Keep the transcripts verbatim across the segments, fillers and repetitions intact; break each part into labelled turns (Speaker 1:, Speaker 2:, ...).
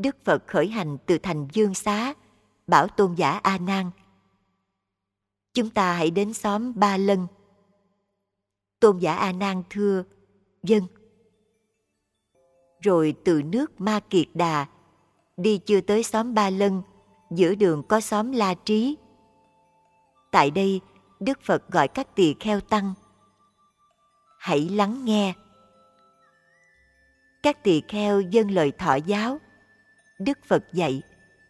Speaker 1: Đức Phật khởi hành từ thành Dương Xá, bảo Tôn giả A Nan: chúng ta hãy đến xóm Ba Lân. Tôn giả A Nan thưa: vâng. Rồi từ nước Ma Kiệt Đà đi chưa tới xóm Ba Lân, giữa đường có xóm La Trí. Tại đây Đức Phật gọi các tỳ kheo tăng: hãy lắng nghe. Các tỳ kheo vâng lời thọ giáo. Đức Phật dạy: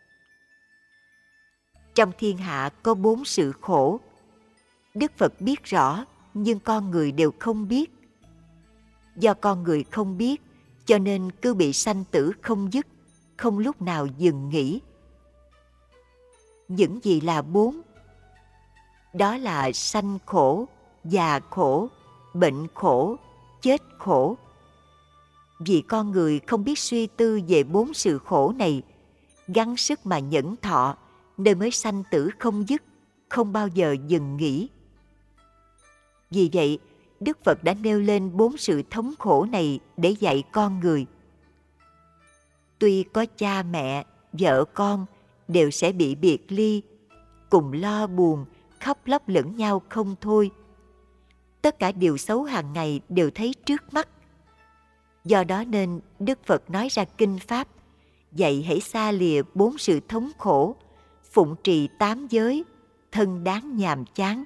Speaker 1: trong thiên hạ có bốn sự khổ. Đức Phật biết rõ, nhưng con người đều không biết. Do con người không biết, cho nên cứ bị sanh tử không dứt, không lúc nào dừng nghỉ. Những gì là bốn? Đó là sanh khổ, già khổ, bệnh khổ, chết khổ. Vì con người không biết suy tư về bốn sự khổ này, gắng sức mà nhẫn thọ, nên mới sanh tử không dứt, không bao giờ dừng nghỉ. Vì vậy, Đức Phật đã nêu lên bốn sự thống khổ này để dạy con người. Tuy có cha mẹ, vợ con đều sẽ bị biệt ly, cùng lo buồn, khóc lóc lẫn nhau không thôi. Tất cả điều xấu hàng ngày đều thấy trước mắt. Do đó nên Đức Phật nói ra kinh Pháp, dạy hãy xa lìa bốn sự thống khổ, phụng trì tám giới, thân đáng nhàm chán.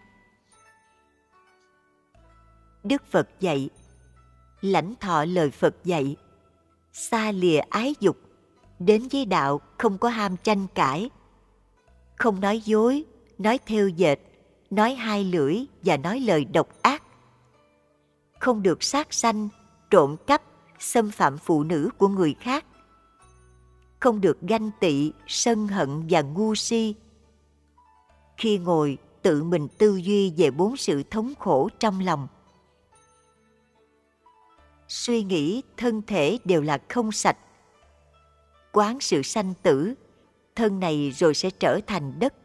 Speaker 1: Đức Phật dạy, lãnh thọ lời Phật dạy, xa lìa ái dục, đến với đạo không có ham tranh cãi, không nói dối, nói thêu dệt, nói hai lưỡi và nói lời độc ác, không được sát sanh, trộm cắp, xâm phạm phụ nữ của người khác, không được ganh tị, sân hận và ngu si. Khi ngồi, tự mình tư duy về bốn sự thống khổ trong lòng. Suy nghĩ thân thể đều là không sạch. Quán sự sanh tử, thân này rồi sẽ trở thành đất.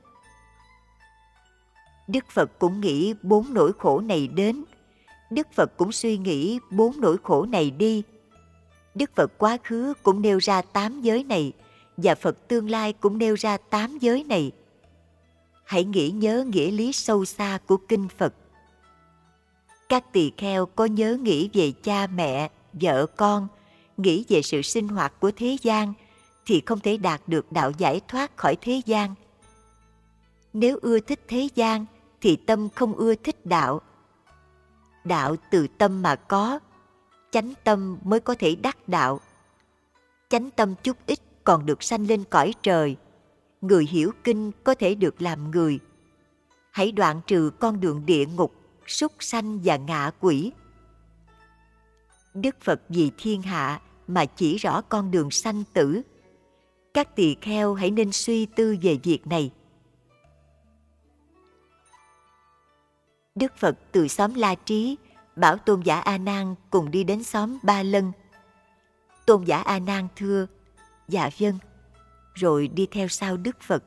Speaker 1: Đức Phật cũng nghĩ bốn nỗi khổ này đến. Đức Phật cũng suy nghĩ bốn nỗi khổ này đi. Đức Phật quá khứ cũng nêu ra tám giới này, và Phật tương lai cũng nêu ra tám giới này. Hãy nghĩ nhớ nghĩa lý sâu xa của kinh Phật. Các tỳ kheo có nhớ nghĩ về cha mẹ, vợ con, nghĩ về sự sinh hoạt của thế gian, thì không thể đạt được đạo giải thoát khỏi thế gian. Nếu ưa thích thế gian, thì tâm không ưa thích đạo. Đạo từ tâm mà có, chánh tâm mới có thể đắc đạo. Chánh tâm chút ít còn được sanh lên cõi trời. Người hiểu kinh có thể được làm người. Hãy đoạn trừ con đường địa ngục, súc sanh và ngạ quỷ. Đức Phật vì thiên hạ mà chỉ rõ con đường sanh tử. Các tỳ kheo hãy nên suy tư về việc này. Đức Phật từ xóm La Trí bảo Tôn giả A Nan cùng đi đến xóm Ba Lân. Tôn giả A Nan thưa: dạ vâng, rồi đi theo sau Đức Phật.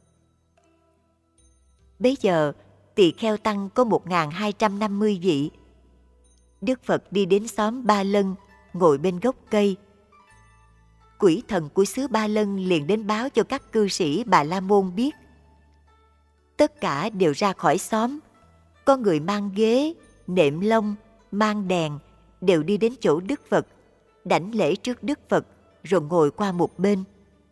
Speaker 1: Bấy giờ tỳ kheo tăng có một nghìn hai trăm năm mươi vị. Đức Phật đi đến xóm Ba Lân, ngồi bên gốc cây. Quỷ thần của xứ Ba Lân liền đến báo cho các cư sĩ Bà La Môn biết. Tất cả đều ra khỏi xóm. Có người mang ghế, nệm lông, mang đèn, đều đi đến chỗ Đức Phật, đảnh lễ trước Đức Phật, rồi ngồi qua một bên.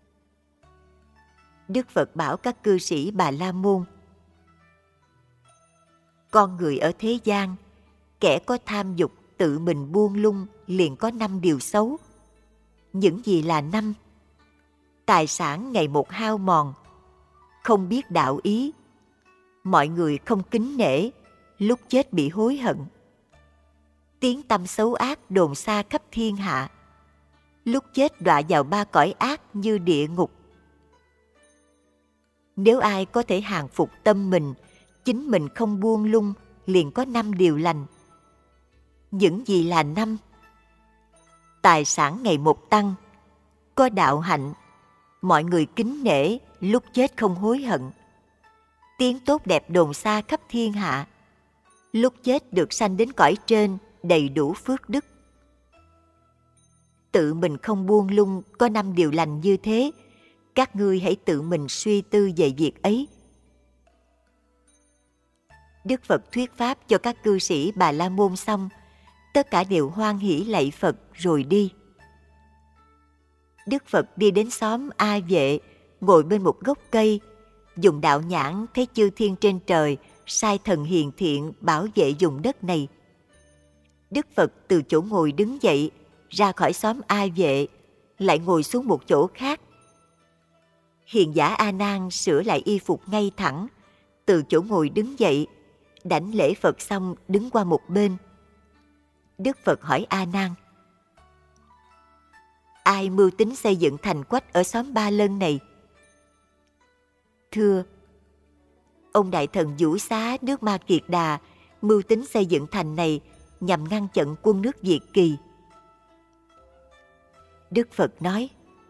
Speaker 1: Đức Phật bảo các cư sĩ Bà La Môn: con người ở thế gian, kẻ có tham dục tự mình buông lung liền có năm điều xấu. Những gì là năm? Tài sản ngày một hao mòn, không biết đạo ý, mọi người không kính nể, lúc chết bị hối hận, tiếng tăm xấu ác đồn xa khắp thiên hạ, lúc chết đọa vào ba cõi ác như địa ngục. Nếu ai có thể hàng phục tâm mình, chính mình không buông lung, liền có năm điều lành. Những gì là năm? Tài sản ngày một tăng, có đạo hạnh, mọi người kính nể, lúc chết không hối hận, tiếng tốt đẹp đồn xa khắp thiên hạ, lúc chết được sanh đến cõi trên, đầy đủ phước đức. tự mình không buông lung có năm điều lành như thế, các ngươi hãy tự mình suy tư về việc ấy. Đức Phật thuyết pháp cho các cư sĩ Bà La Môn xong, tất cả đều hoan hỉ lạy Phật rồi đi. Đức Phật đi đến xóm A Vệ, ngồi bên một gốc cây, dùng đạo nhãn thấy chư thiên trên trời sai thần hiền thiện bảo vệ vùng đất này. Đức Phật từ chỗ ngồi đứng dậy, ra khỏi xóm A Vệ, lại ngồi xuống một chỗ khác. Hiền giả A Nan sửa lại y phục ngay thẳng, từ chỗ ngồi đứng dậy, đảnh lễ Phật xong đứng qua một bên. Đức Phật hỏi A Nan: ai mưu tính xây dựng thành quách ở xóm Ba Lân này? Thưa, ông đại thần Vũ Xá nước Ma Kiệt Đà mưu tính xây dựng thành này nhằm ngăn chặn quân nước Việt Kỳ. Đức Phật nói: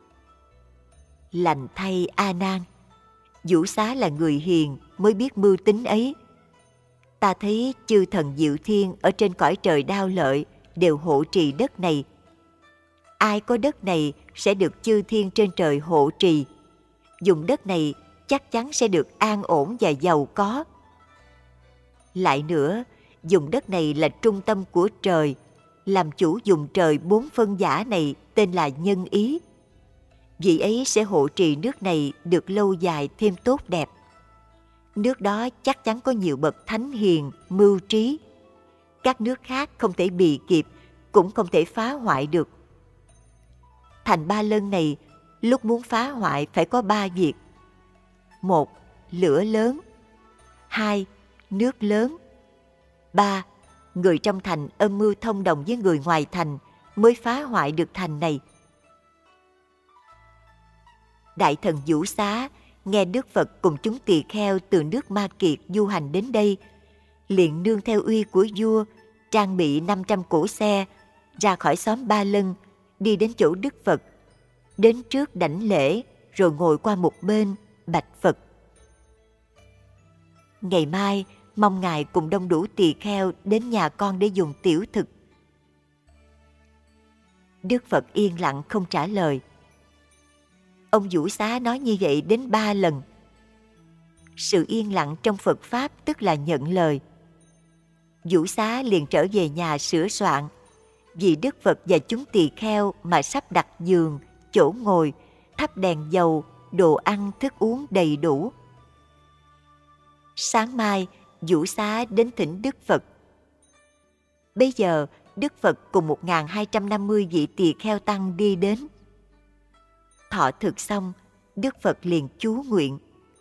Speaker 1: lành thay A Nan, Vũ Xá là người hiền mới biết mưu tính ấy. Ta thấy chư thần Diệu Thiên ở trên cõi trời Đao Lợi đều hộ trì đất này. Ai có đất này sẽ được chư thiên trên trời hộ trì. Dùng đất này chắc chắn sẽ được an ổn và giàu có. Lại nữa, dùng đất này là trung tâm của trời, làm chủ dùng trời bốn phân giả này tên là nhân ý. Vị ấy sẽ hộ trì nước này được lâu dài thêm tốt đẹp. Nước đó chắc chắn có nhiều bậc thánh hiền, mưu trí. Các nước khác không thể bì kịp, cũng không thể phá hoại được. Thành Ba Lân này, lúc muốn phá hoại phải có ba việc. Một, lửa lớn. Hai, nước lớn. Ba, người trong thành âm mưu thông đồng với người ngoài thành mới phá hoại được thành này. Đại thần Vũ Xá nghe Đức Phật cùng chúng tỳ kheo từ nước Ma Kiệt du hành đến đây, liền nương theo uy của vua, trang bị năm trăm cỗ xe, ra khỏi xóm Ba Lân, đi đến chỗ Đức Phật, đến trước đảnh lễ, rồi ngồi qua một bên, bạch Phật: ngày mai, mong Ngài cùng đông đủ tỳ kheo đến nhà con để dùng tiểu thực. Đức Phật yên lặng không trả lời. Ông Vũ Xá nói như vậy đến ba lần. Sự yên lặng trong Phật Pháp tức là nhận lời. Vũ Xá liền trở về nhà sửa soạn, vì Đức Phật và chúng tỳ kheo mà sắp đặt giường, chỗ ngồi, thắp đèn dầu, đồ ăn, thức uống đầy đủ. Sáng mai, Vũ Xá đến thỉnh Đức Phật. Bây giờ, Đức Phật cùng một nghìn hai trăm năm mươi vị tỳ kheo tăng đi đến. Thọ thực xong, Đức Phật liền chú nguyện: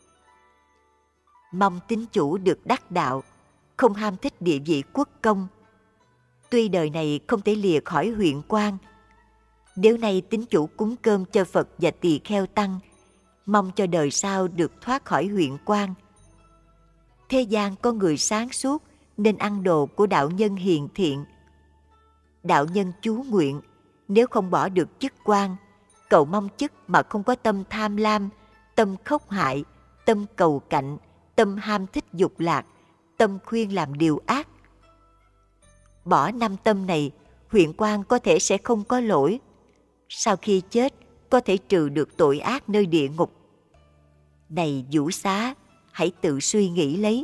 Speaker 1: mong tín chủ được đắc đạo, không ham thích địa vị quốc công. Tuy đời này không thể lìa khỏi huyện quan, nếu nay tín chủ cúng cơm cho Phật và tỳ kheo tăng, mong cho đời sau được thoát khỏi huyện quan. Thế gian có người sáng suốt nên ăn đồ của đạo nhân hiền thiện. Đạo nhân chú nguyện, nếu không bỏ được chức quan, cầu mong chức mà không có tâm tham lam, tâm khốc hại, tâm cầu cạnh, tâm ham thích dục lạc, tâm khuyên làm điều ác. Bỏ năm tâm này, huyện quan có thể sẽ không có lỗi. Sau khi chết, có thể trừ được tội ác nơi địa ngục. Này Vũ Xá, hãy tự suy nghĩ lấy.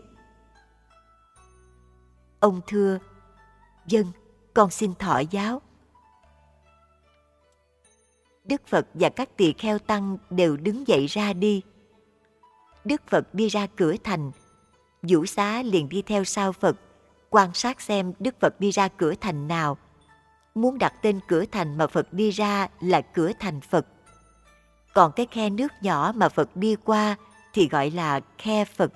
Speaker 1: Ông thưa: vâng, con xin thọ giáo. Đức Phật và các tỳ kheo tăng đều đứng dậy ra đi. Đức Phật đi ra cửa thành, Vũ Xá liền đi theo sau Phật, quan sát xem Đức Phật đi ra cửa thành nào. Muốn đặt tên cửa thành mà Phật đi ra là cửa thành Phật. Còn cái khe nước nhỏ mà Phật đi qua thì gọi là khe Phật.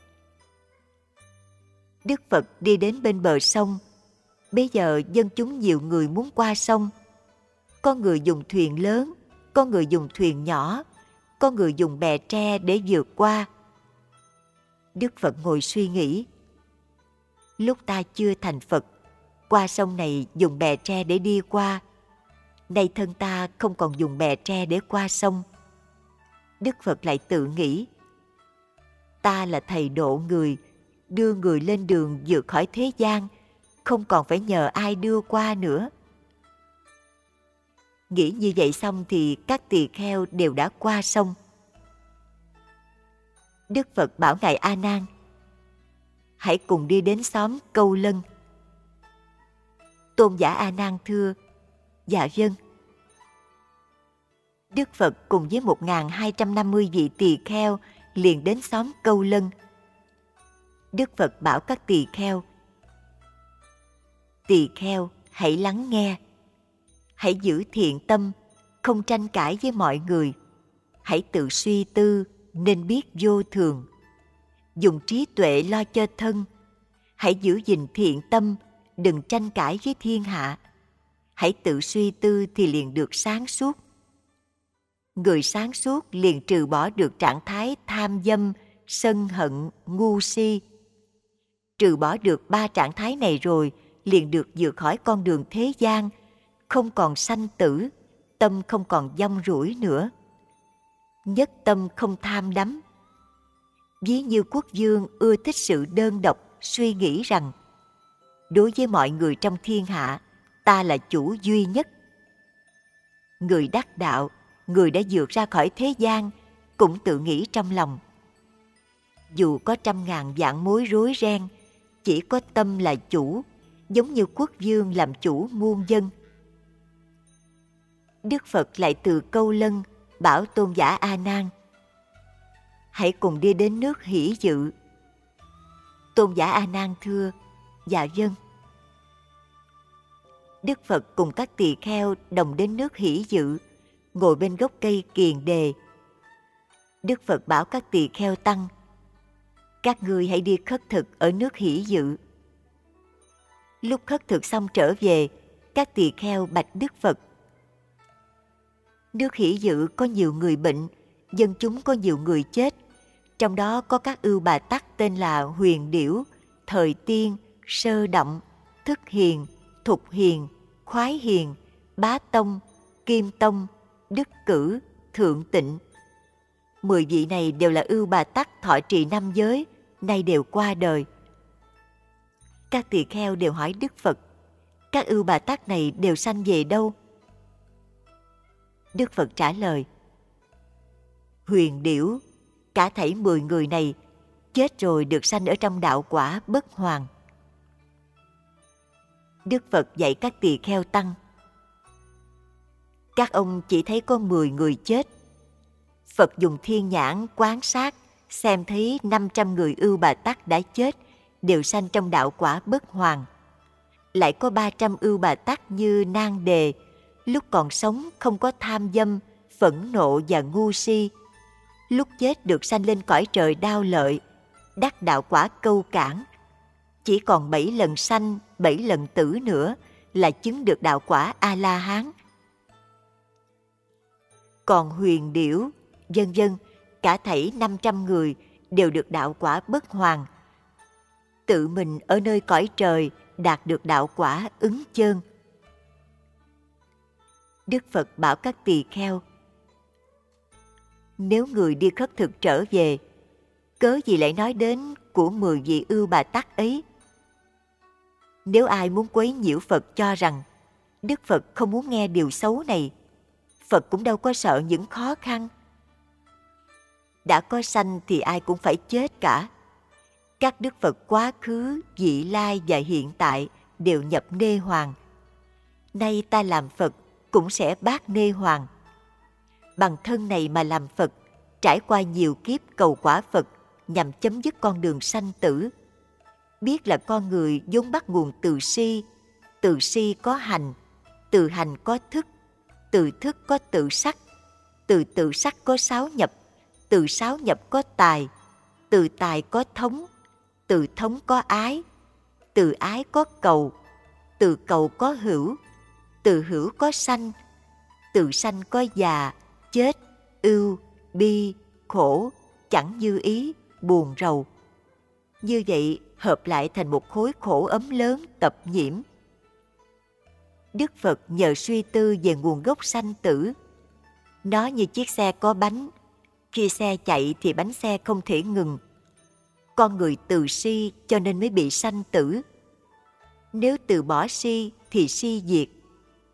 Speaker 1: Đức Phật đi đến bên bờ sông. Bây giờ dân chúng nhiều người muốn qua sông. Có người dùng thuyền lớn, có người dùng thuyền nhỏ, có người dùng bè tre để vượt qua. Đức Phật ngồi suy nghĩ: lúc ta chưa thành Phật, qua sông này dùng bè tre để đi qua. Nay thân ta không còn dùng bè tre để qua sông. Đức Phật lại tự nghĩ: ta là thầy độ người, đưa người lên đường vượt khỏi thế gian, không còn phải nhờ ai đưa qua nữa. Nghĩ như vậy xong thì các tỳ kheo đều đã qua sông. Đức Phật bảo Ngài A Nan: hãy cùng đi đến xóm Câu Lân. Tôn giả A Nan thưa: dạ vâng. Đức Phật cùng với một nghìn hai trăm năm mươi vị tỳ kheo liền đến xóm Câu Lân. Đức Phật bảo các tỳ kheo: tỳ kheo hãy lắng nghe, hãy giữ thiện tâm, không tranh cãi với mọi người, hãy tự suy tư nên biết vô thường, dùng trí tuệ lo cho thân, hãy giữ gìn thiện tâm, đừng tranh cãi với thiên hạ, hãy tự suy tư thì liền được sáng suốt. Người sáng suốt liền trừ bỏ được trạng thái tham dâm, sân hận, ngu si. Trừ bỏ được ba trạng thái này rồi, liền được vượt khỏi con đường thế gian, không còn sanh tử, tâm không còn dông rủi nữa. Nhất tâm không tham đắm. Ví như quốc vương ưa thích sự đơn độc, suy nghĩ rằng đối với mọi người trong thiên hạ, ta là chủ duy nhất. Người đắc đạo, người đã vượt ra khỏi thế gian, cũng tự nghĩ trong lòng: dù có trăm ngàn vạn mối rối ren, chỉ có tâm là chủ, giống như quốc vương làm chủ muôn dân. Đức Phật lại từ Câu Lân bảo tôn giả A Nan: hãy cùng đi đến nước Hỷ Dự. Tôn giả A Nan thưa: dạ vâng. Đức Phật cùng các tỳ kheo đồng đến nước Hỷ Dự, ngồi bên gốc cây Kiền Đề. Đức Phật bảo các tỳ kheo tăng: các ngươi hãy đi khất thực ở nước Hỷ Dự. Lúc khất thực xong trở về, các tỳ kheo bạch Đức Phật: nước Hỷ Dự có nhiều người bệnh, dân chúng có nhiều người chết, trong đó có các ưu bà tắc tên là Huyền Điểu, Thời Tiên, Sơ Động, Thức Hiền, Thục Hiền, Khoái Hiền, Bá Tông, Kim Tông, Đức Cử, Thượng Tịnh. Mười vị này đều là ưu bà tắc thọ trì năm giới, nay đều qua đời. Các tỳ kheo đều hỏi Đức Phật: các ưu bà tắc này đều sanh về đâu? Đức Phật trả lời: Huyền Điểu, cả thảy mười người này chết rồi được sanh ở trong đạo quả bất hoàn. Đức Phật dạy các tỳ kheo tăng: các ông chỉ thấy có mười người chết. Phật dùng thiên nhãn quan sát, xem thấy năm trăm người ưu bà tắc đã chết, đều sanh trong đạo quả bất hoàn. Lại có ba trăm ưu bà tắc như Nan Đề, lúc còn sống không có tham dâm, phẫn nộ và ngu si. Lúc chết được sanh lên cõi trời Đao Lợi, đắc đạo quả Câu Cảng. Chỉ còn bảy lần sanh, bảy lần tử nữa là chứng được đạo quả A-la-hán. Còn Huyền Điểu, vân vân, cả thảy năm trăm người đều được đạo quả bất hoàn. Tự mình ở nơi cõi trời đạt được đạo quả Ứng Chơn. Đức Phật bảo các tỳ kheo: nếu người đi khất thực trở về, cớ gì lại nói đến của mười vị ưu bà tắc ấy? Nếu ai muốn quấy nhiễu Phật cho rằng Đức Phật không muốn nghe điều xấu này, Phật cũng đâu có sợ những khó khăn. Đã có sanh thì ai cũng phải chết cả. Các Đức Phật quá khứ, vị lai và hiện tại đều nhập nê hoàng. Nay ta làm Phật cũng sẽ bát nê hoàng. Bằng thân này mà làm Phật, trải qua nhiều kiếp cầu quả Phật nhằm chấm dứt con đường sanh tử. Biết là con người vốn bắt nguồn từ si, từ si có hành, từ hành có thức, từ thức có tự sắc, từ tự sắc có sáu nhập, từ sáu nhập có tài, từ tài có thống, từ thống có ái, từ ái có cầu, từ cầu có hữu, từ hữu có sanh, từ sanh có già, chết, ưu, bi, khổ, chẳng như ý, buồn rầu. Như vậy hợp lại thành một khối khổ ấm lớn tập nhiễm. Đức Phật nhờ suy tư về nguồn gốc sanh tử. Nó như chiếc xe có bánh, khi xe chạy thì bánh xe không thể ngừng. Con người từ si cho nên mới bị sanh tử. Nếu từ bỏ si thì si diệt.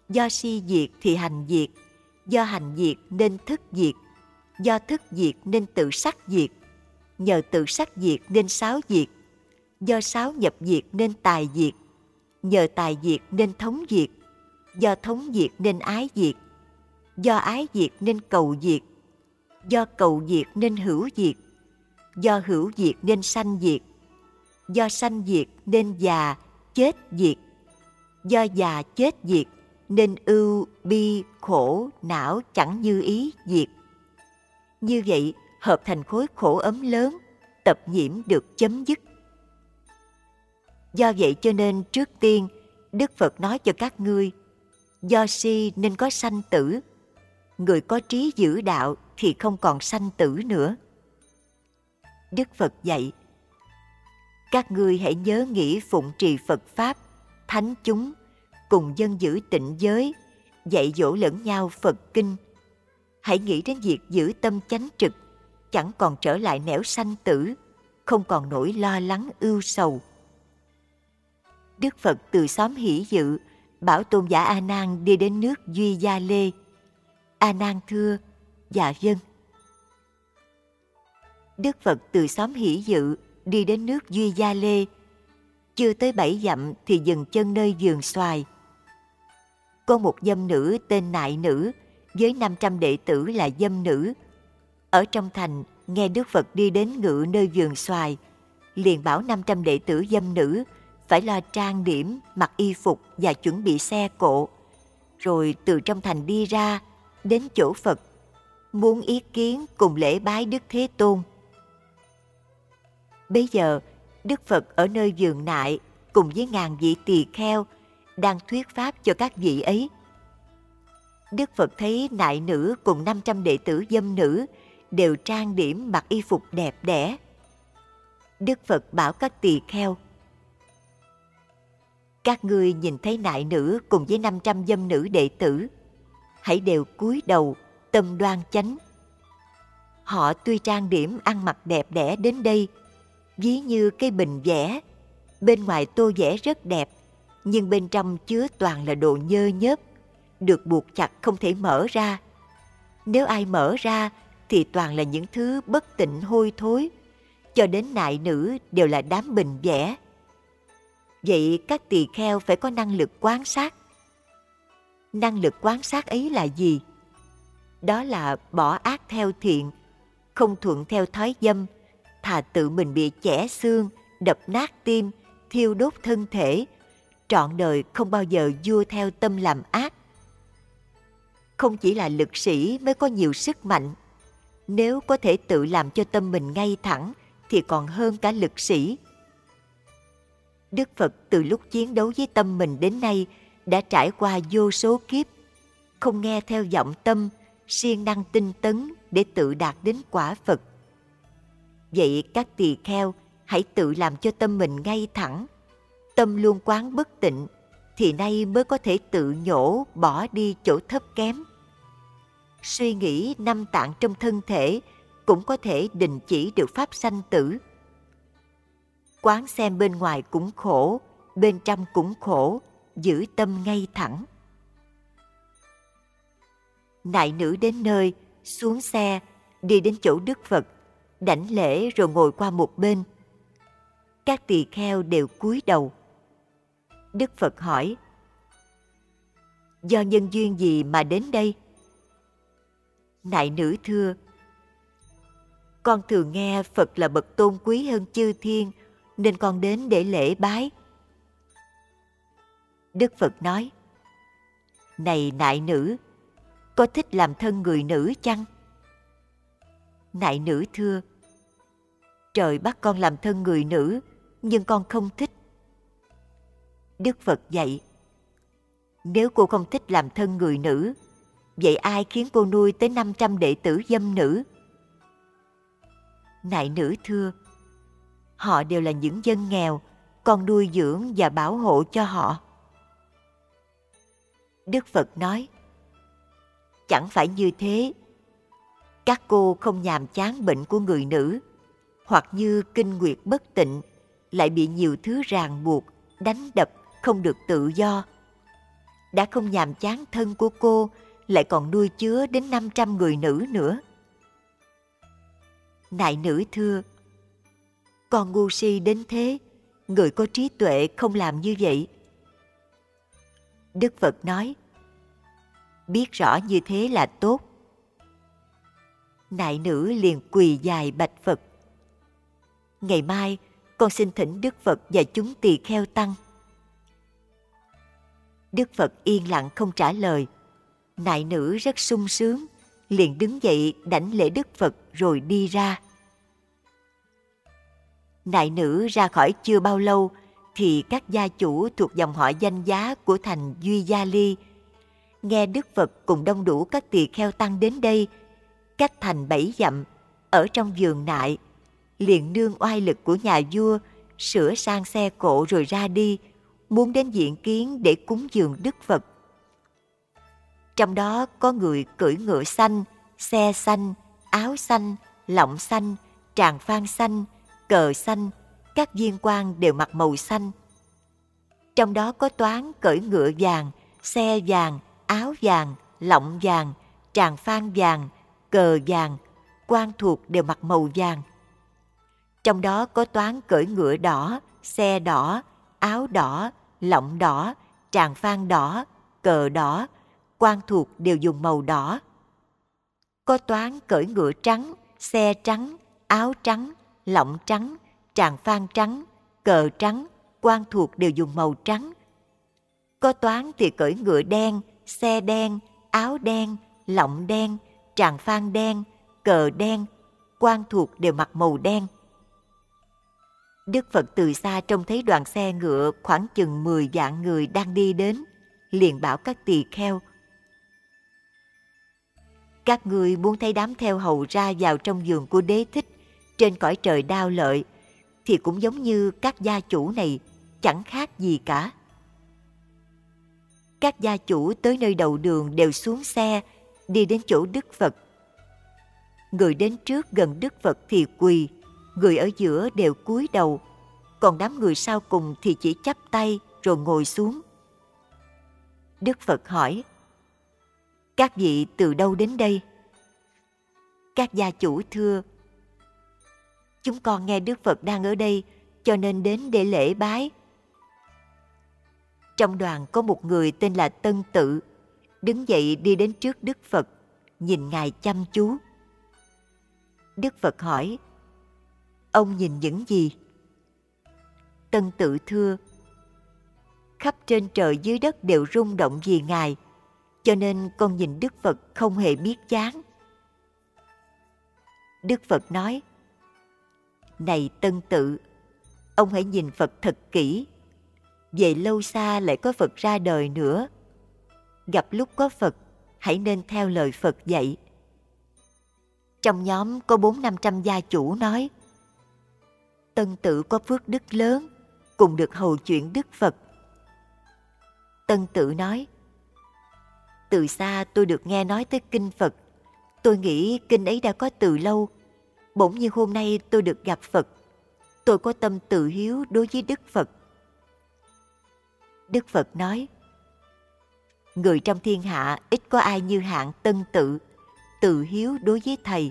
Speaker 1: Do si diệt thì hành diệt, do hành diệt nên thức diệt, do thức diệt nên tự sắc diệt, nhờ tự sắc diệt nên sáu diệt, do sáu nhập diệt nên tài diệt, nhờ tài diệt nên thống diệt, do thống diệt nên ái diệt, do ái diệt nên cầu diệt, do cầu diệt nên hữu diệt, do hữu diệt nên sanh diệt, do sanh diệt nên già, chết diệt, do già chết diệt nên ưu, bi, khổ, não chẳng như ý diệt. Như vậy, hợp thành khối khổ ấm lớn, tập nhiễm được chấm dứt. Do vậy cho nên trước tiên, Đức Phật nói cho các ngươi, do si nên có sanh tử, người có trí giữ đạo thì không còn sanh tử nữa. Đức Phật dạy, các ngươi hãy nhớ nghĩ phụng trì Phật Pháp, thánh chúng, cùng dân giữ tịnh giới, dạy dỗ lẫn nhau Phật kinh. Hãy nghĩ đến việc giữ tâm chánh trực, chẳng còn trở lại nẻo sanh tử, không còn nỗi lo lắng ưu sầu. Đức Phật từ xóm Hỷ Dự bảo tôn giả A Nan đi đến nước Duy Gia Lê. A Nan thưa, dạ vâng. Đức Phật từ xóm Hỷ Dự đi đến nước Duy Gia Lê. Chưa tới bảy dặm thì dừng chân nơi vườn xoài. Có một dâm nữ tên Nại Nữ với năm trăm đệ tử là dâm nữ. Ở trong thành nghe Đức Phật đi đến ngự nơi vườn xoài, liền bảo năm trăm đệ tử dâm nữ phải lo trang điểm, mặc y phục và chuẩn bị xe cộ, rồi từ trong thành đi ra, đến chỗ Phật, muốn ý kiến cùng lễ bái Đức Thế Tôn. Bây giờ, Đức Phật ở nơi vườn Nại cùng với ngàn vị tỳ kheo đang thuyết pháp cho các vị ấy. Đức Phật thấy Nại Nữ cùng năm trăm đệ tử dâm nữ đều trang điểm mặc y phục đẹp đẽ. Đức Phật bảo các tỳ kheo, các ngươi nhìn thấy Nại Nữ cùng với năm trăm dâm nữ đệ tử, hãy đều cúi đầu, tâm đoan chánh. Họ tuy trang điểm ăn mặc đẹp đẽ đến đây, ví như cây bình vẽ, bên ngoài tô vẽ rất đẹp, nhưng bên trong chứa toàn là đồ nhơ nhớp, được buộc chặt không thể mở ra. Nếu ai mở ra thì toàn là những thứ bất tịnh hôi thối, cho đến Nại Nữ đều là đám bình vẽ. Vậy các tỳ kheo phải có năng lực quan sát. Năng lực quan sát ấy là gì? Đó là bỏ ác theo thiện, không thuận theo thói dâm, thà tự mình bị chẻ xương, đập nát tim, thiêu đốt thân thể, trọn đời không bao giờ vua theo tâm làm ác. Không chỉ là lực sĩ mới có nhiều sức mạnh, nếu có thể tự làm cho tâm mình ngay thẳng thì còn hơn cả lực sĩ. Đức Phật từ lúc chiến đấu với tâm mình đến nay đã trải qua vô số kiếp, không nghe theo vọng tâm, siêng năng tinh tấn để tự đạt đến quả Phật. Vậy các tỳ kheo hãy tự làm cho tâm mình ngay thẳng, tâm luôn quán bất tịnh, thì nay mới có thể tự nhổ bỏ đi chỗ thấp kém. Suy nghĩ năm tạng trong thân thể cũng có thể đình chỉ được pháp sanh tử. Quán xem bên ngoài cũng khổ, bên trong cũng khổ, giữ tâm ngay thẳng. Nại Nữ đến nơi, xuống xe, đi đến chỗ Đức Phật, đảnh lễ rồi ngồi qua một bên. Các tỳ kheo đều cúi đầu. Đức Phật hỏi, do nhân duyên gì mà đến đây? Nại Nữ thưa, con thường nghe Phật là bậc tôn quý hơn chư thiên, nên con đến để lễ bái. Đức Phật nói, này Nại Nữ, có thích làm thân người nữ chăng? Nại Nữ thưa, trời bắt con làm thân người nữ, nhưng con không thích. Đức Phật dạy, nếu cô không thích làm thân người nữ, vậy ai khiến cô nuôi tới năm trăm đệ tử dâm nữ? Nại Nữ thưa, họ đều là những dân nghèo, con nuôi dưỡng và bảo hộ cho họ. Đức Phật nói, chẳng phải như thế. Các cô không nhàm chán bệnh của người nữ, hoặc như kinh nguyệt bất tịnh, lại bị nhiều thứ ràng buộc, đánh đập, không được tự do. đã không nhàm chán thân của cô, lại còn nuôi chứa đến năm trăm người nữ nữa. Nại nữ thưa: con ngu si đến thế, người có trí tuệ không làm như vậy. Đức Phật nói: biết rõ như thế là tốt. Nại nữ liền quỳ dài bạch Phật: ngày mai con xin thỉnh Đức Phật và chúng tỳ kheo tăng. Đức Phật yên lặng không trả lời. Nại nữ rất sung sướng, liền đứng dậy đảnh lễ Đức Phật rồi đi ra. Nại nữ ra khỏi chưa bao lâu thì các gia chủ thuộc dòng họ danh giá của thành Duy Gia Ly nghe Đức Phật cùng đông đủ các tỳ kheo tăng đến đây, cách thành bảy dặm, ở trong vườn nại, liền nương oai lực của nhà vua sửa sang xe cộ rồi ra đi, muốn đến diện kiến để cúng dường Đức Phật. Trong đó có người cưỡi ngựa xanh, xe xanh, áo xanh, lọng xanh, tràng phan xanh, cờ xanh, các viên quan đều mặc màu xanh. Trong đó có toán cưỡi ngựa vàng, xe vàng, áo vàng, lọng vàng, tràng phan vàng, cờ vàng, quan thuộc đều mặc màu vàng. Trong đó có toán cưỡi ngựa đỏ, xe đỏ, áo đỏ, lọng đỏ, tràng phan đỏ, cờ đỏ, quan thuộc đều dùng màu đỏ. Có toán cưỡi ngựa trắng, xe trắng, áo trắng, lọng trắng, tràng phan trắng, cờ trắng, quan thuộc đều dùng màu trắng. Có toán thì cưỡi ngựa đen, xe đen, áo đen, lọng đen, tràng phan đen, cờ đen, quan thuộc đều mặc màu đen. Đức Phật từ xa trông thấy đoàn xe ngựa khoảng chừng mười vạn người đang đi đến, liền bảo các tỳ kheo: các ngươi muốn thấy đám theo hầu ra vào trong vườn của Đế Thích trên cõi trời Đao Lợi, thì cũng giống như các gia chủ này, chẳng khác gì cả. Các gia chủ tới nơi đầu đường đều xuống xe, đi đến chỗ Đức Phật. Người đến trước gần Đức Phật thì quỳ, người ở giữa đều cúi đầu, còn đám người sau cùng thì chỉ chắp tay rồi ngồi xuống. Đức Phật hỏi: các vị từ đâu đến đây? Các gia chủ thưa: chúng con nghe Đức Phật đang ở đây, cho nên đến để lễ bái. Trong đoàn có một người tên là Tân Tự, đứng dậy đi đến trước Đức Phật, nhìn Ngài chăm chú. Đức Phật hỏi: ông nhìn những gì? Tân Tự thưa: khắp trên trời dưới đất đều rung động vì Ngài, cho nên con nhìn Đức Phật không hề biết chán. Đức Phật nói: này Tân Tự, ông hãy nhìn Phật thật kỹ. Về lâu xa lại có Phật ra đời nữa. Gặp lúc có Phật, hãy nên theo lời Phật dạy. Trong nhóm có bốn năm trăm gia chủ nói: Tân Tự có phước đức lớn, cùng được hầu chuyện Đức Phật. Tân Tự nói: từ xa tôi được nghe nói tới kinh Phật. Tôi nghĩ kinh ấy đã có từ lâu. Bỗng như hôm nay tôi được gặp Phật. Tôi có tâm từ hiếu đối với Đức Phật. Đức Phật nói: người trong thiên hạ ít có ai như hạng Tân Tự, từ hiếu đối với Thầy.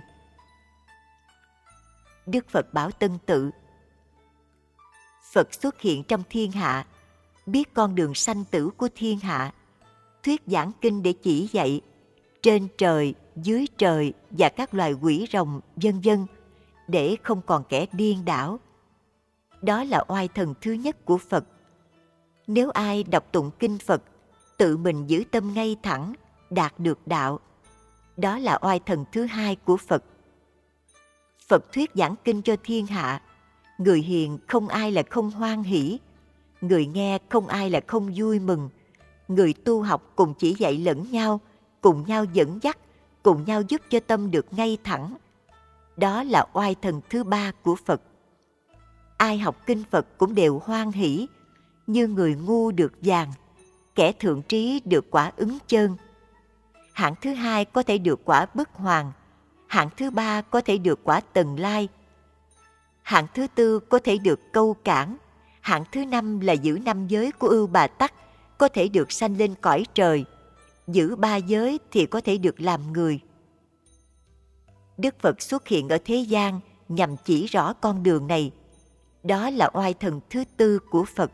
Speaker 1: Đức Phật bảo Tân Tự: Phật xuất hiện trong thiên hạ, biết con đường sanh tử của thiên hạ, thuyết giảng kinh để chỉ dạy, trên trời, dưới trời và các loài quỷ rồng, vân vân, để không còn kẻ điên đảo. Đó là oai thần thứ nhất của Phật. Nếu ai đọc tụng kinh Phật, tự mình giữ tâm ngay thẳng, đạt được đạo, đó là oai thần thứ hai của Phật. Phật thuyết giảng kinh cho thiên hạ, người hiền không ai là không hoan hỷ, người nghe không ai là không vui mừng, người tu học cùng chỉ dạy lẫn nhau, cùng nhau dẫn dắt, cùng nhau giúp cho tâm được ngay thẳng. Đó là oai thần thứ ba của Phật. Ai học kinh Phật cũng đều hoan hỷ, như người ngu được vàng, kẻ thượng trí được quả ứng chơn. Hạng thứ hai có thể được quả bất hoàn, hạng thứ ba có thể được quả tần lai, hạng thứ tư có thể được câu cản, hạng thứ năm là giữ năm giới của Ưu Bà Tắc, có thể được sanh lên cõi trời, giữ ba giới thì có thể được làm người. Đức Phật xuất hiện ở thế gian nhằm chỉ rõ con đường này. Đó là oai thần thứ tư của Phật.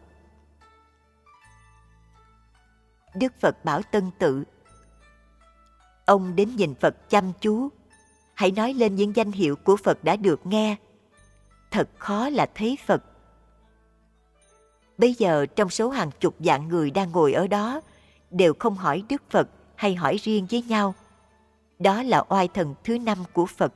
Speaker 1: Đức Phật bảo Tân Tự: ông đến nhìn Phật chăm chú, hãy nói lên những danh hiệu của Phật đã được nghe. Thật khó là thấy Phật. Bây giờ trong số hàng chục vạn người đang ngồi ở đó, đều không hỏi Đức Phật hay hỏi riêng với nhau. Đó là oai thần thứ năm của Phật.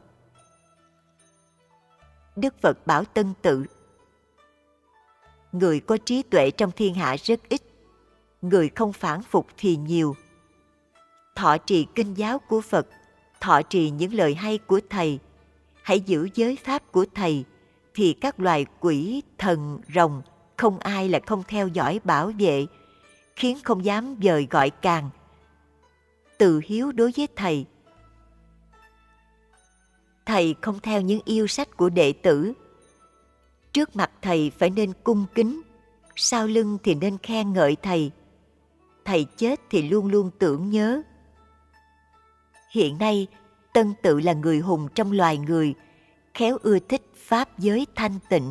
Speaker 1: Đức Phật bảo Tân Tự: người có trí tuệ trong thiên hạ rất ít, người không phản phục thì nhiều. Thọ trì kinh giáo của Phật, thọ trì những lời hay của Thầy, hãy giữ giới pháp của Thầy, thì các loài quỷ, thần, rồng không ai là không theo dõi bảo vệ, khiến không dám dời gọi càng. Từ hiếu đối với Thầy. Thầy không theo những yêu sách của đệ tử. Trước mặt Thầy phải nên cung kính, sau lưng thì nên khen ngợi Thầy. Thầy chết thì luôn luôn tưởng nhớ. Hiện nay, Tân Tự là người hùng trong loài người, khéo ưa thích pháp giới thanh tịnh.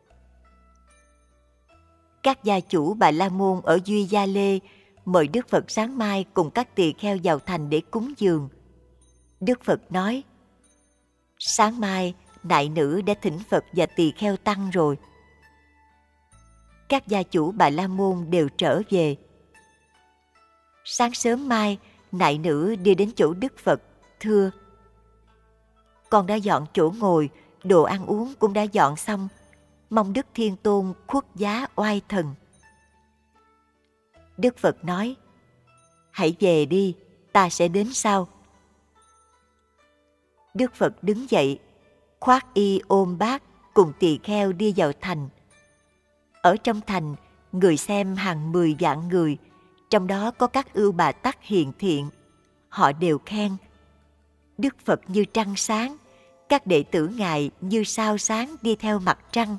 Speaker 1: Các gia chủ Bà La Môn ở Duy Gia Lê mời Đức Phật sáng mai cùng các tỳ kheo vào thành để cúng dường. Đức Phật nói: sáng mai nại nữ đã thỉnh Phật và tỳ kheo tăng rồi. Các gia chủ Bà La Môn đều trở về. Sáng sớm mai, nại nữ đi đến chỗ Đức Phật, thưa: con đã dọn chỗ ngồi, đồ ăn uống cũng đã dọn xong, mong Đức Thiên Tôn khuất giá oai thần. Đức Phật nói: hãy về đi, ta sẽ đến sau. Đức Phật đứng dậy, khoác y ôm bát cùng tỳ kheo đi vào thành. Ở trong thành, người xem hàng mười vạn người, trong đó có các ưu bà tắc hiền thiện. Họ đều khen: Đức Phật như trăng sáng, các đệ tử Ngài như sao sáng đi theo mặt trăng.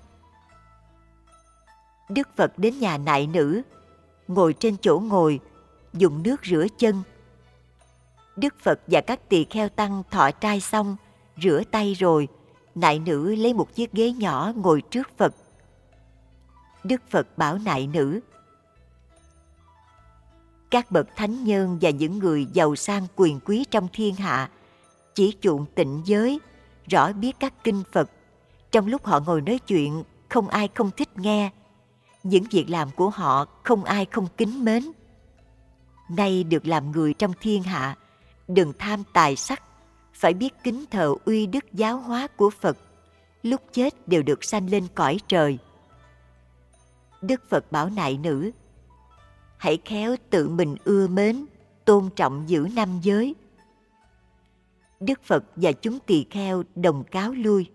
Speaker 1: Đức Phật đến nhà nại nữ, ngồi trên chỗ ngồi, dùng nước rửa chân. Đức Phật và các tỳ kheo tăng thọ trai xong, rửa tay rồi, nại nữ lấy một chiếc ghế nhỏ ngồi trước Phật. Đức Phật bảo nại nữ: các bậc thánh nhân và những người giàu sang quyền quý trong thiên hạ chỉ chuộng tịnh giới, rõ biết các kinh Phật. Trong lúc họ ngồi nói chuyện, không ai không thích nghe. Những việc làm của họ không ai không kính mến. Nay được làm người trong thiên hạ, đừng tham tài sắc, phải biết kính thờ uy đức giáo hóa của Phật. Lúc chết đều được sanh lên cõi trời. Đức Phật bảo nại nữ: hãy khéo tự mình ưa mến, tôn trọng giữ năm giới. Đức Phật và chúng tỳ kheo đồng cáo lui.